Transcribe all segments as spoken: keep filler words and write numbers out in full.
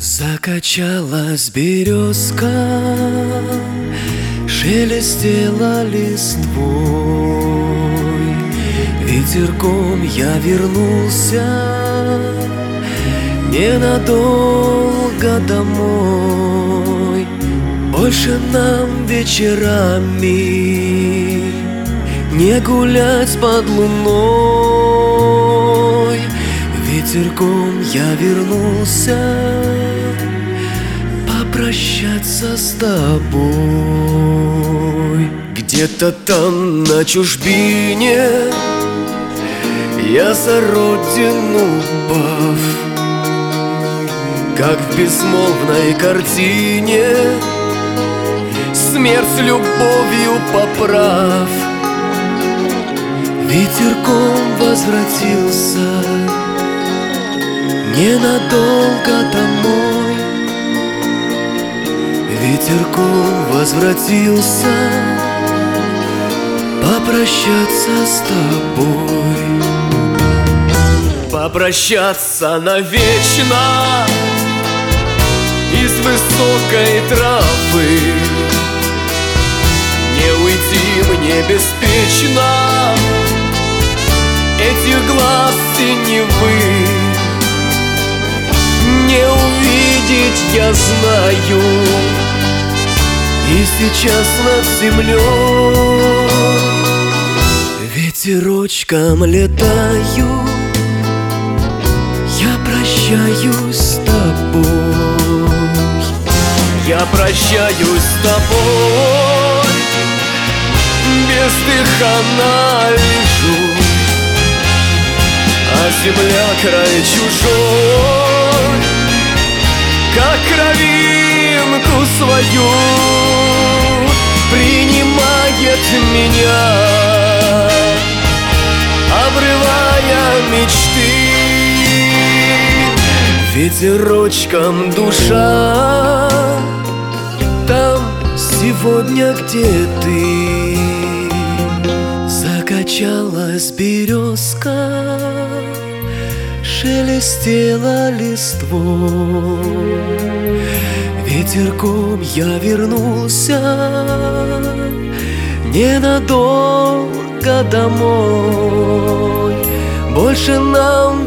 Закачалась березка, шелестела листвой. Ветерком я вернулся ненадолго домой. Больше нам вечерами не гулять под луной. Ветерком я вернулся попрощаться с тобой. Где-то там на чужбине я за родину пав, как в безмолвной картине, смерть любовью поправ. Ветерком возвратился ненадолго домой. Ветерком возвратился попрощаться с тобой. Попрощаться навечно из высокой травы. Не уйти мне беспечно этих глаз синевы. Не увидеть, я знаю, и сейчас над землей ветерочком летаю. Я прощаюсь с тобой. Я прощаюсь с тобой. Бездыханно лежу, а земля край чужой, как кровинку свою, принимает меня, обрывая мечты. Ветерочком душа, там сегодня, где ты. Закачалась березка, шелестела листвой. Ветерком я вернулся ненадолго домой. Больше нам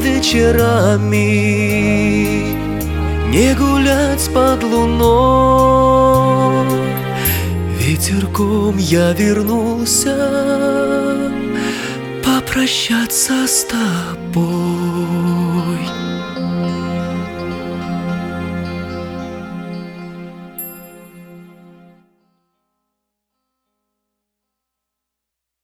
вечерами не гулять под луной. Ветерком я вернулся попрощаться с тобой.